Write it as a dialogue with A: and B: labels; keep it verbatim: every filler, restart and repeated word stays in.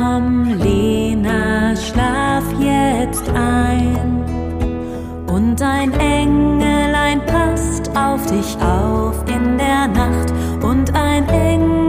A: Komm, Lena, schlaf jetzt ein. Und ein Engelein passt auf dich auf in der Nacht. Und ein Engelein